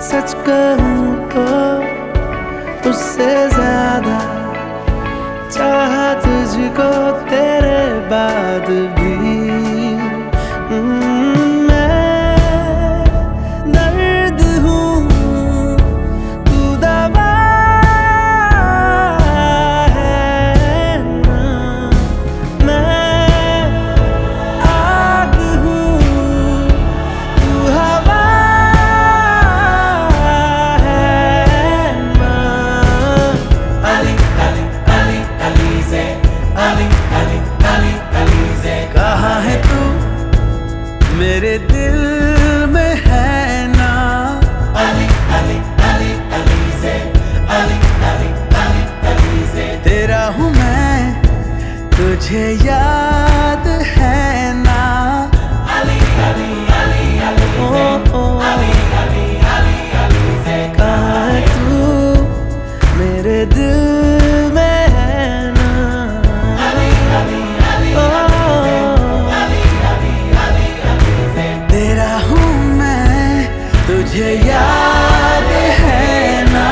सच कहूँ तो उससे ज्यादा चाहा तुझको तेरे बाद भी। मैं दर्द हूँ तू दवा है ना, मैं आग हूँ तू हवा है ना। अली अली अली अली से अली अली अली अली से कहाँ है तू मेरे दिल में है ना। अली अली अली अली से अली अली अली अली से तेरा हूँ मैं तुझे याद है ना। अली अली अली अली से अली अली अली अली से कहाँ है तू मेरे दिल में है ना। अली अली अली अली अली अली से तेरा हूँ मैं तुझे याद है ना।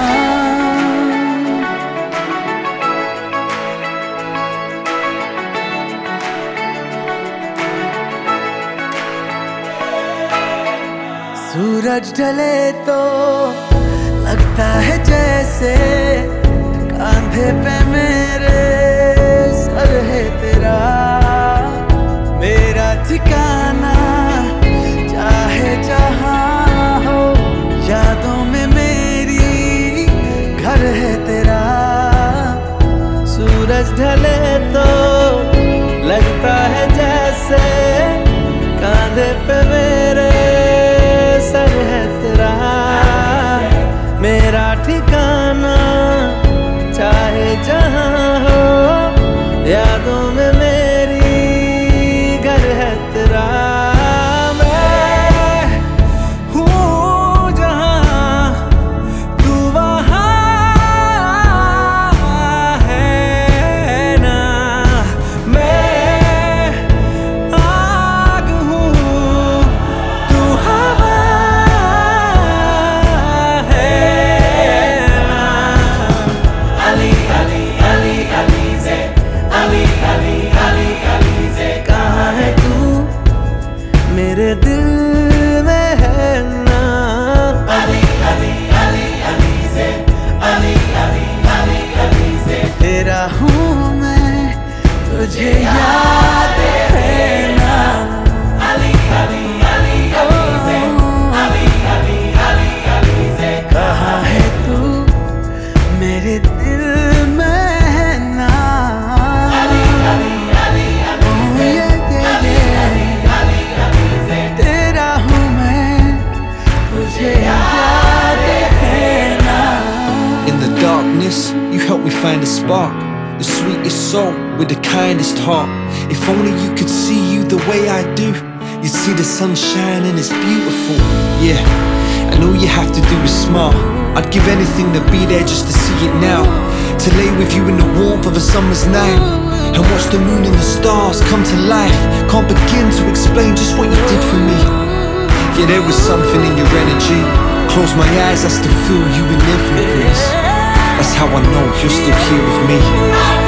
सूरज ढले तो लगता है जैसे कांधे पे मेरे सर है तेरा। मेरा ठिकाना चाहे जहाँ हो यादों में मेरी घर है तेरा। सूरज ढले तो लगता है जैसे कांधे पे मेरे सर है तेरा। मेरा ठिकाना चाहे जहाँ हो यादों में मेरी घर है तेरा। मैं हूँ जहाँ तू वहाँ है ना। मैं आग हूँ तू हवा है ना। अली अली अली अली से अली अली अली अली से कहाँ है तू मेरे दिल में है ना। अली अली अली अली से अली अली अली अली से तेरा हूँ मैं तुझे याद है ना। अली अली अली अली से अली अली अली अली से कहाँ है तू मेरे दिल में है ना। अली अली अली अली से तेरा हूँ मैं तुझे याद है ना। In the darkness, you helped me find a spark, the sweetest soul with the kindest heart. If only you could see you the way I do, you'd see the sunshine and it's beautiful. Yeah, and all you have to do is smile. I'd give anything to be there just to see it now, to lay with you in the warmth of a summer's night and watch the moon and the stars come to life. Can't begin to explain just what you did for me. Yeah, there was something in your energy. Close my eyes, I still feel you in every breeze. That's how I know you're still here with me.